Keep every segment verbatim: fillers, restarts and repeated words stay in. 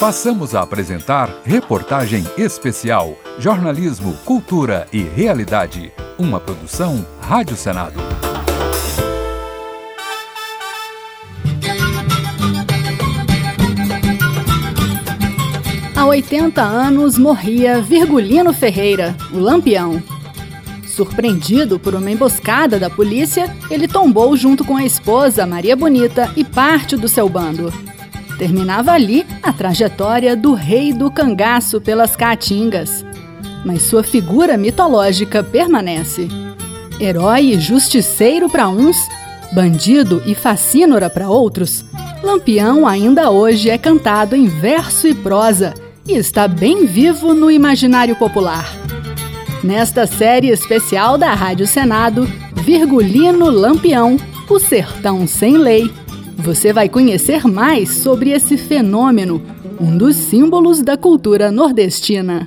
Passamos a apresentar Reportagem Especial, Jornalismo, Cultura e Realidade. Uma produção Rádio Senado. Há oitenta anos morria Virgulino Ferreira, o Lampião. Surpreendido por uma emboscada da polícia, ele tombou junto com a esposa Maria Bonita e parte do seu bando. Terminava ali a trajetória do rei do cangaço pelas caatingas. Mas sua figura mitológica permanece. Herói e justiceiro para uns, bandido e facínora para outros, Lampião ainda hoje é cantado em verso e prosa e está bem vivo no imaginário popular. Nesta série especial da Rádio Senado, Virgulino Lampião, o Sertão Sem Lei, você vai conhecer mais sobre esse fenômeno, um dos símbolos da cultura nordestina.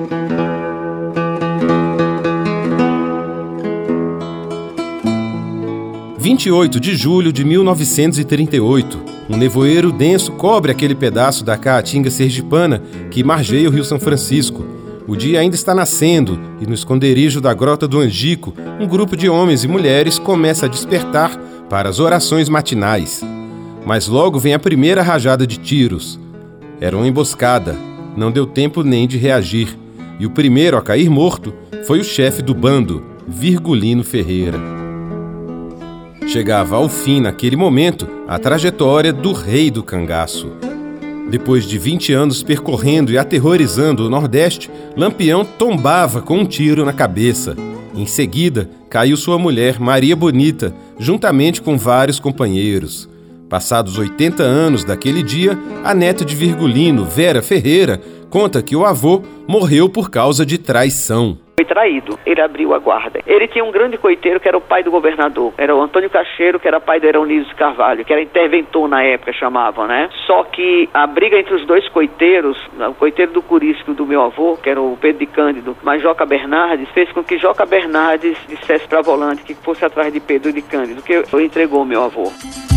vinte e oito de julho de mil novecentos e trinta e oito. Um nevoeiro denso cobre aquele pedaço da caatinga sergipana que margeia o Rio São Francisco. O dia ainda está nascendo e no esconderijo da Grota do Angico, um grupo de homens e mulheres começa a despertar para as orações matinais. Mas logo vem a primeira rajada de tiros. Era uma emboscada, não deu tempo nem de reagir. E o primeiro a cair morto foi o chefe do bando, Virgulino Ferreira. Chegava ao fim, naquele momento, a trajetória do rei do cangaço. Depois de vinte anos percorrendo e aterrorizando o Nordeste, Lampião tombava com um tiro na cabeça. Em seguida, caiu sua mulher, Maria Bonita, juntamente com vários companheiros. Passados oitenta anos daquele dia, a neta de Virgulino, Vera Ferreira, conta que o avô morreu por causa de traição. Foi traído, ele abriu a guarda. Ele tinha um grande coiteiro que era o pai do governador, era o Antônio Cacheiro, que era pai do Eronísio Carvalho, que era interventor na época, chamavam, né? Só que a briga entre os dois coiteiros, o coiteiro do Curisco e do meu avô, que era o Pedro de Cândido, mas Joca Bernardes, fez com que Joca Bernardes dissesse para Volante que fosse atrás de Pedro de Cândido, que entregou meu avô.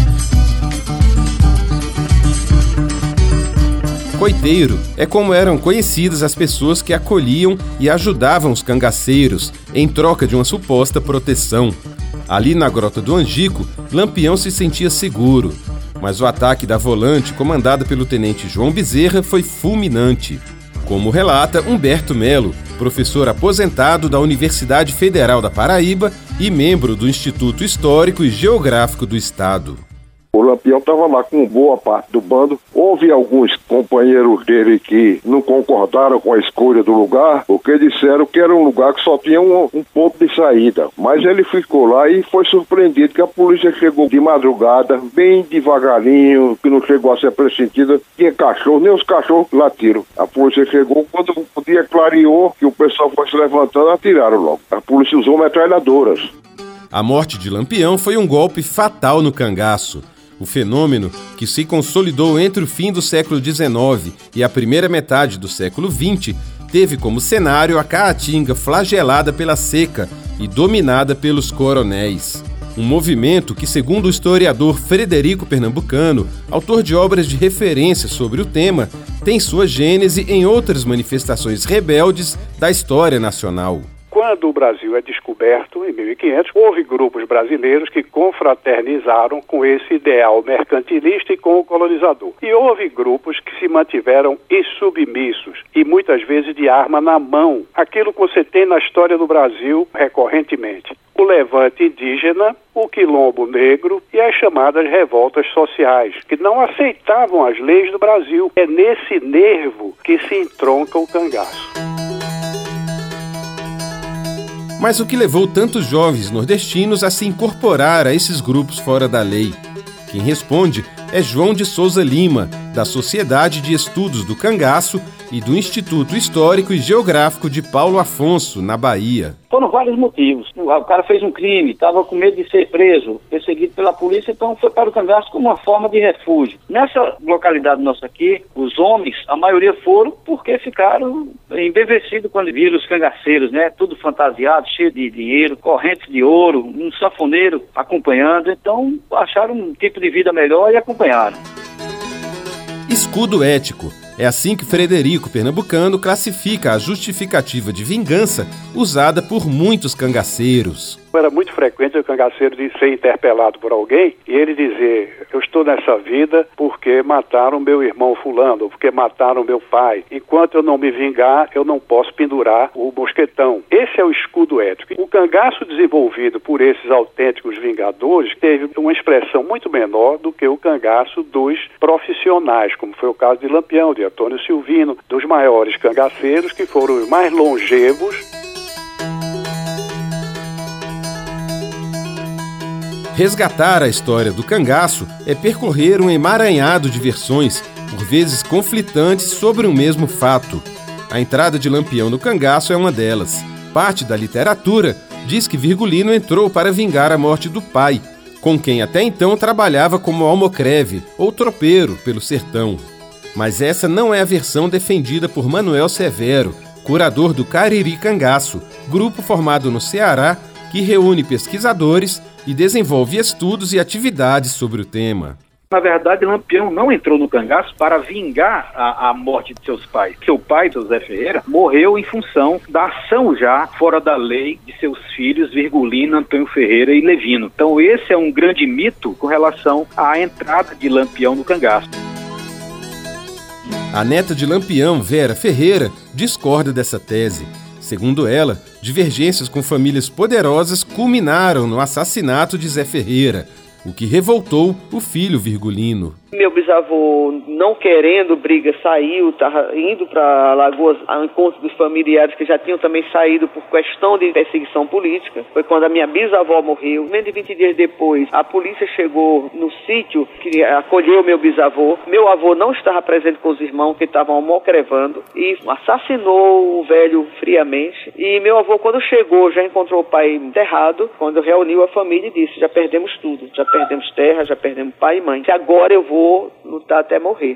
Coiteiro é como eram conhecidas as pessoas que acolhiam e ajudavam os cangaceiros em troca de uma suposta proteção. Ali na Grota do Angico, Lampião se sentia seguro, mas o ataque da Volante, comandada pelo tenente João Bezerra, foi fulminante. Como relata Humberto Melo, professor aposentado da Universidade Federal da Paraíba e membro do Instituto Histórico e Geográfico do Estado. O Lampião estava lá com boa parte do bando. Houve alguns companheiros dele que não concordaram com a escolha do lugar, porque disseram que era um lugar que só tinha um, um ponto de saída. Mas ele ficou lá e foi surpreendido que a polícia chegou de madrugada, bem devagarinho, que não chegou a ser pressentida. Tinha cachorro, nem os cachorros latiram. A polícia chegou, quando o dia clareou, que o pessoal foi se levantando, atiraram logo. A polícia usou metralhadoras. A morte de Lampião foi um golpe fatal no cangaço. O fenômeno, que se consolidou entre o fim do século dezenove e a primeira metade do século vinte, teve como cenário a Caatinga flagelada pela seca e dominada pelos coronéis. Um movimento que, segundo o historiador Frederico Pernambucano, autor de obras de referência sobre o tema, tem sua gênese em outras manifestações rebeldes da história nacional. Quando o Brasil é descoberto, em mil e quinhentos, houve grupos brasileiros que confraternizaram com esse ideal mercantilista e com o colonizador. E houve grupos que se mantiveram insubmissos e muitas vezes de arma na mão. Aquilo que você tem na história do Brasil recorrentemente. O levante indígena, o quilombo negro e as chamadas revoltas sociais, que não aceitavam as leis do Brasil. É nesse nervo que se entronca o cangaço. Mas o que levou tantos jovens nordestinos a se incorporar a esses grupos fora da lei? Quem responde é João de Souza Lima, da Sociedade de Estudos do Cangaço e do Instituto Histórico e Geográfico de Paulo Afonso, na Bahia. Foram vários motivos. O cara fez um crime, estava com medo de ser preso, perseguido pela polícia, então foi para o cangaço como uma forma de refúgio. Nessa localidade nossa aqui, os homens, a maioria foram porque ficaram embevecidos quando viram os cangaceiros, né? Tudo fantasiado, cheio de dinheiro, correntes de ouro, um sanfoneiro acompanhando. Então acharam um tipo de vida melhor e acompanharam. Escudo ético É assim que Frederico Pernambucano classifica a justificativa de vingança usada por muitos cangaceiros. Era muito frequente o cangaceiro de ser interpelado por alguém e ele dizer: eu estou nessa vida porque mataram meu irmão fulano, porque mataram meu pai. Enquanto eu não me vingar, eu não posso pendurar o mosquetão. Esse é o escudo ético. O cangaço desenvolvido por esses autênticos vingadores teve uma expressão muito menor do que o cangaço dos profissionais, como foi o caso de Lampião, de Antônio Silvino, dos maiores cangaceiros que foram os mais longevos. Resgatar a história do cangaço é percorrer um emaranhado de versões, por vezes conflitantes, sobre um mesmo fato. A entrada de Lampião no cangaço é uma delas. Parte da literatura diz que Virgulino entrou para vingar a morte do pai, com quem até então trabalhava como almocreve ou tropeiro pelo sertão. Mas essa não é a versão defendida por Manuel Severo, curador do Cariri Cangaço, grupo formado no Ceará que reúne pesquisadores e desenvolve estudos e atividades sobre o tema. Na verdade, Lampião não entrou no cangaço para vingar a, a morte de seus pais. Seu pai, seu Zé Ferreira, morreu em função da ação já fora da lei de seus filhos, Virgulino, Antônio Ferreira e Levino. Então esse é um grande mito com relação à entrada de Lampião no cangaço. A neta de Lampião, Vera Ferreira, discorda dessa tese. Segundo ela, divergências com famílias poderosas culminaram no assassinato de Zé Ferreira, o que revoltou o filho Virgulino. Meu bisavô, não querendo briga, saiu, estava indo para Alagoas ao encontro dos familiares que já tinham também saído por questão de perseguição política. Foi quando a minha bisavó morreu. Menos de vinte dias depois, a polícia chegou no sítio que acolheu meu bisavô. Meu avô não estava presente com os irmãos que estavam almocrevando e assassinou o velho friamente. E meu avô, quando chegou, já encontrou o pai enterrado, quando reuniu a família e disse: já perdemos tudo, já perdemos terra, já perdemos pai e mãe. Se agora eu vou lutar até morrer.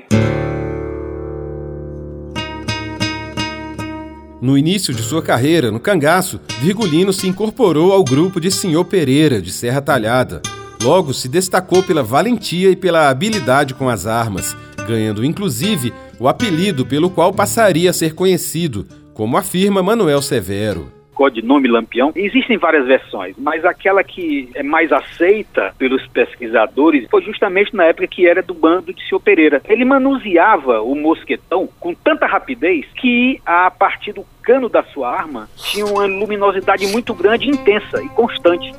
No início de sua carreira no cangaço, Virgulino se incorporou ao grupo de Senhor Pereira, de Serra Talhada. Logo se destacou pela valentia e pela habilidade com as armas, ganhando inclusive o apelido pelo qual passaria a ser conhecido, como afirma Manuel Severo. Codinome Lampião, existem várias versões, mas aquela que é mais aceita pelos pesquisadores foi justamente na época que era do bando de Senhor Pereira. Ele manuseava o mosquetão com tanta rapidez que, a partir do cano da sua arma, tinha uma luminosidade muito grande, intensa e constante.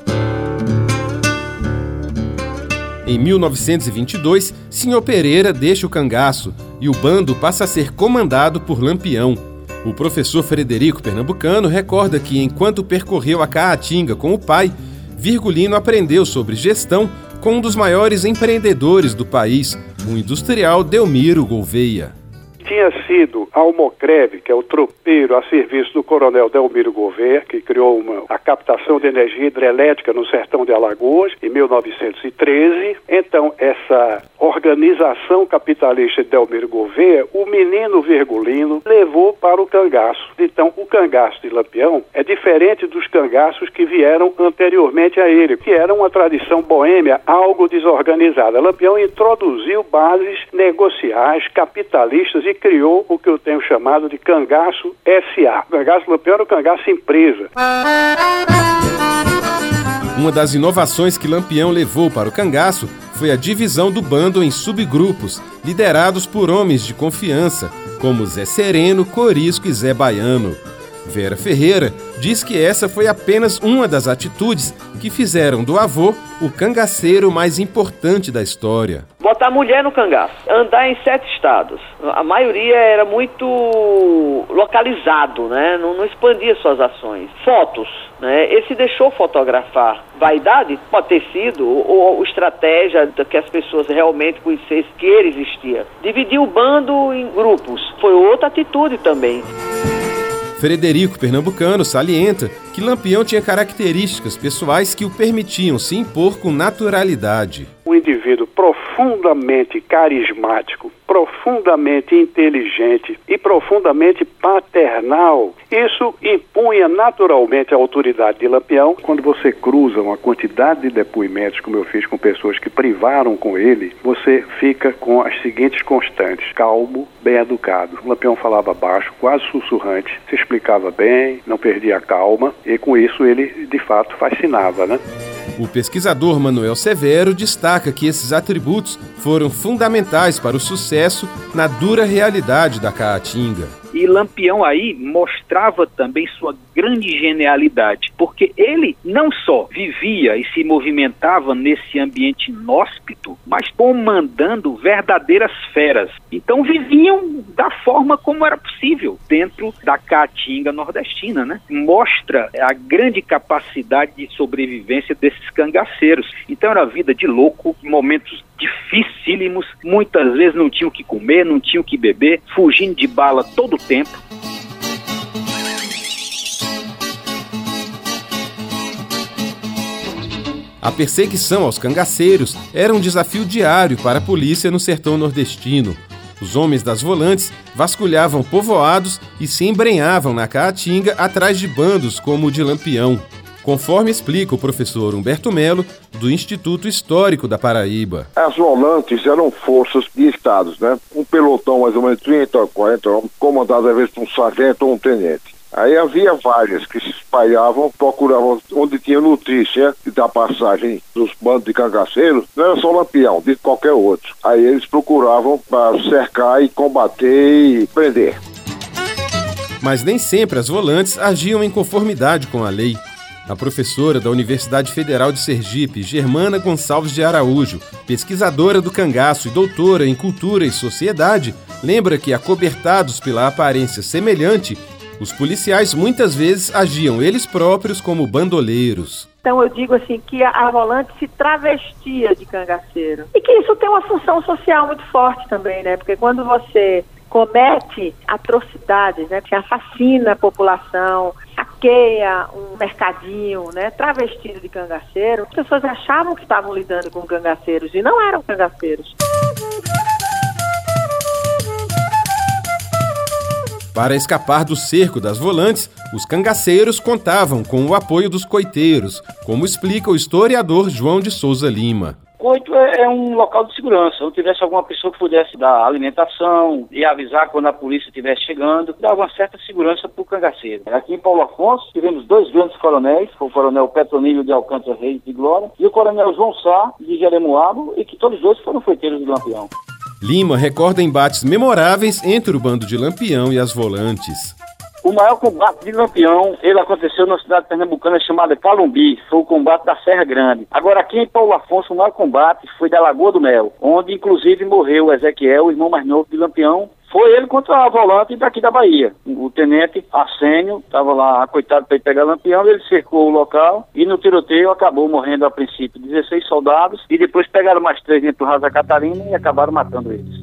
Em mil novecentos e vinte e dois, Senhor Pereira deixa o cangaço e o bando passa a ser comandado por Lampião. O professor Frederico Pernambucano recorda que, enquanto percorreu a Caatinga com o pai, Virgulino aprendeu sobre gestão com um dos maiores empreendedores do país, o industrial Delmiro Gouveia. Tinha sido almocreve, que é o tropeiro a serviço do coronel Delmiro Gouveia, que criou uma, a captação de energia hidrelétrica no sertão de Alagoas, em mil novecentos e treze. Então, essa organização capitalista de Delmiro Gouveia, o menino Virgulino levou para o cangaço. Então, o cangaço de Lampião é diferente dos cangaços que vieram anteriormente a ele, que era uma tradição boêmia, algo desorganizada. Lampião introduziu bases negociais, capitalistas e criou o que eu tenho chamado de cangaço S A. O cangaço Lampião era o cangaço empresa. Uma das inovações que Lampião levou para o cangaço foi a divisão do bando em subgrupos, liderados por homens de confiança, como Zé Sereno, Corisco e Zé Baiano. Vera Ferreira diz que essa foi apenas uma das atitudes que fizeram do avô o cangaceiro mais importante da história. Botar mulher no cangaço, andar em sete estados. A maioria era muito localizado, né? Não, não expandia suas ações. Fotos, né? Ele se deixou fotografar. Vaidade? Pode ter sido, ou, ou estratégia que as pessoas realmente conhecessem que ele existia. Dividir o bando em grupos foi outra atitude também. Frederico Pernambucano salienta que Lampião tinha características pessoais que o permitiam se impor com naturalidade. Um indivíduo profundamente carismático, profundamente inteligente e profundamente paternal. Isso impunha naturalmente a autoridade de Lampião. Quando você cruza uma quantidade de depoimentos, como eu fiz com pessoas que privaram com ele, você fica com as seguintes constantes: calmo, bem educado. O Lampião falava baixo, quase sussurrante, se explicava bem, não perdia a calma, e com isso ele de fato fascinava, né? O pesquisador Manuel Severo destaca que esses atributos foram fundamentais para o sucesso na dura realidade da Caatinga. E Lampião aí mostrava também sua grande genialidade, porque ele não só vivia e se movimentava nesse ambiente inóspito, mas comandando verdadeiras feras. Então viviam da forma como era possível, dentro da Caatinga nordestina, né? Mostra a grande capacidade de sobrevivência desses cangaceiros. Então era vida de louco, momentos dificílimos, muitas vezes não tinham o que comer, não tinham o que beber, fugindo de bala todo o tempo. A perseguição aos cangaceiros era um desafio diário para a polícia no sertão nordestino. Os homens das volantes vasculhavam povoados e se embrenhavam na Caatinga atrás de bandos como o de Lampião, conforme explica o professor Humberto Melo, do Instituto Histórico da Paraíba. As volantes eram forças de estados, né? Um pelotão mais ou menos trinta, quarenta homens, comandado às vezes por um sargento ou um tenente. Aí havia várias que se espalhavam, procuravam onde tinha notícia da passagem dos bandos de cangaceiros. Não era só Lampião, de qualquer outro. Aí eles procuravam para cercar e combater e prender. Mas nem sempre as volantes agiam em conformidade com a lei. A professora da Universidade Federal de Sergipe, Germana Gonçalves de Araújo, pesquisadora do cangaço e doutora em cultura e sociedade, lembra que, acobertados pela aparência semelhante, os policiais muitas vezes agiam eles próprios como bandoleiros. Então eu digo assim que a, a volante se travestia de cangaceiro. E que isso tem uma função social muito forte também, né? Porque quando você comete atrocidades, né, que assassina a população, saqueia um mercadinho, né, travestido de cangaceiro, as pessoas achavam que estavam lidando com cangaceiros e não eram cangaceiros. Para escapar do cerco das volantes, os cangaceiros contavam com o apoio dos coiteiros, como explica o historiador João de Souza Lima. Coito é, é um local de segurança. Se não tivesse alguma pessoa que pudesse dar alimentação e avisar quando a polícia estivesse chegando, dava uma certa segurança para o cangaceiro. Aqui em Paulo Afonso tivemos dois grandes coronéis, o coronel Petronílio de Alcântara Reis de Glória e o coronel João Sá de Jeremoabo, e que todos dois foram foiteiros do Lampião. Lima recorda embates memoráveis entre o bando de Lampião e as volantes. O maior combate de Lampião, ele aconteceu na cidade pernambucana chamada Calumbi, foi o combate da Serra Grande. Agora aqui em Paulo Afonso, o maior combate foi da Lagoa do Mel, onde inclusive morreu o Ezequiel, o irmão mais novo de Lampião. Foi ele contra a volante daqui da Bahia. O tenente Arsênio estava lá acoitado para ir pegar Lampião, ele cercou o local e no tiroteio acabou morrendo a princípio dezesseis soldados e depois pegaram mais três dentro do Raso da Catarina e acabaram matando eles.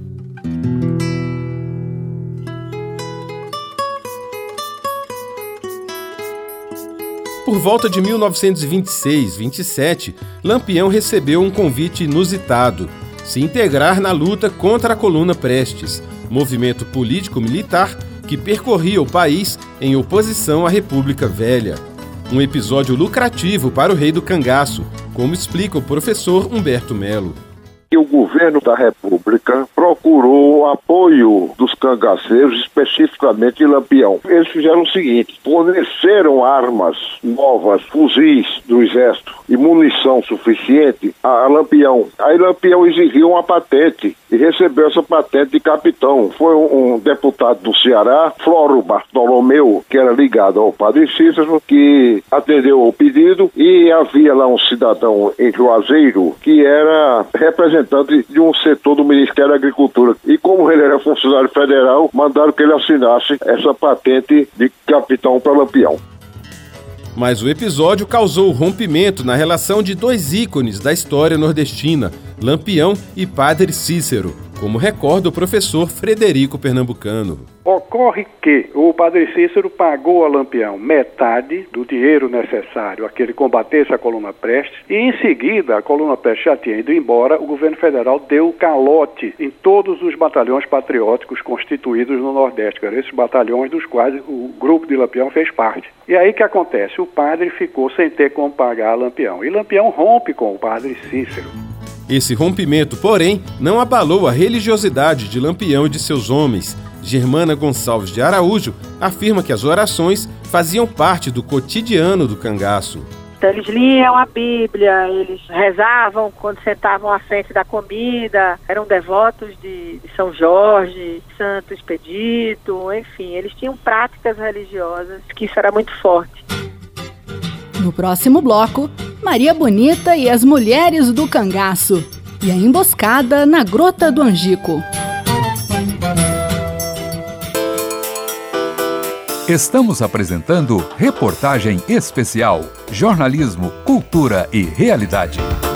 Por volta de mil novecentos e vinte e seis, vinte e sete, Lampião recebeu um convite inusitado: se integrar na luta contra a Coluna Prestes, movimento político-militar que percorria o país em oposição à República Velha. Um episódio lucrativo para o rei do cangaço, como explica o professor Humberto Melo. E o governo da República procurou apoio dos cangaceiros, especificamente de Lampião. Eles fizeram o seguinte: forneceram armas novas, fuzis do exército e munição suficiente a Lampião. Aí Lampião exigiu uma patente e recebeu essa patente de capitão. Foi um, um deputado do Ceará, Floro Bartolomeu, que era ligado ao Padre Cícero, que atendeu ao pedido, e havia lá um cidadão em Juazeiro que era representante de um setor do Ministério da Agricultura. E como ele era funcionário federal, mandaram que ele assinasse essa patente de capitão para Lampião. Mas o episódio causou rompimento na relação de dois ícones da história nordestina, Lampião e Padre Cícero. como recorda o professor Frederico Pernambucano. Ocorre que o Padre Cícero pagou a Lampião metade do dinheiro necessário a que ele combatesse a coluna Prestes e, em seguida, a coluna Prestes já tinha ido embora, o governo federal deu calote em todos os batalhões patrióticos constituídos no Nordeste, que eram esses batalhões dos quais o grupo de Lampião fez parte. E aí o que acontece? O padre ficou sem ter como pagar a Lampião. E Lampião rompe com o Padre Cícero. Esse rompimento, porém, não abalou a religiosidade de Lampião e de seus homens. Germana Gonçalves de Araújo afirma que as orações faziam parte do cotidiano do cangaço. Então, eles liam a Bíblia, eles rezavam quando sentavam à frente da comida, eram devotos de, de São Jorge, Santo Expedito, enfim, eles tinham práticas religiosas, que isso era muito forte. No próximo bloco, Maria Bonita e as mulheres do cangaço e a emboscada na Grota do Angico. Estamos apresentando Reportagem Especial, Jornalismo, Cultura e Realidade.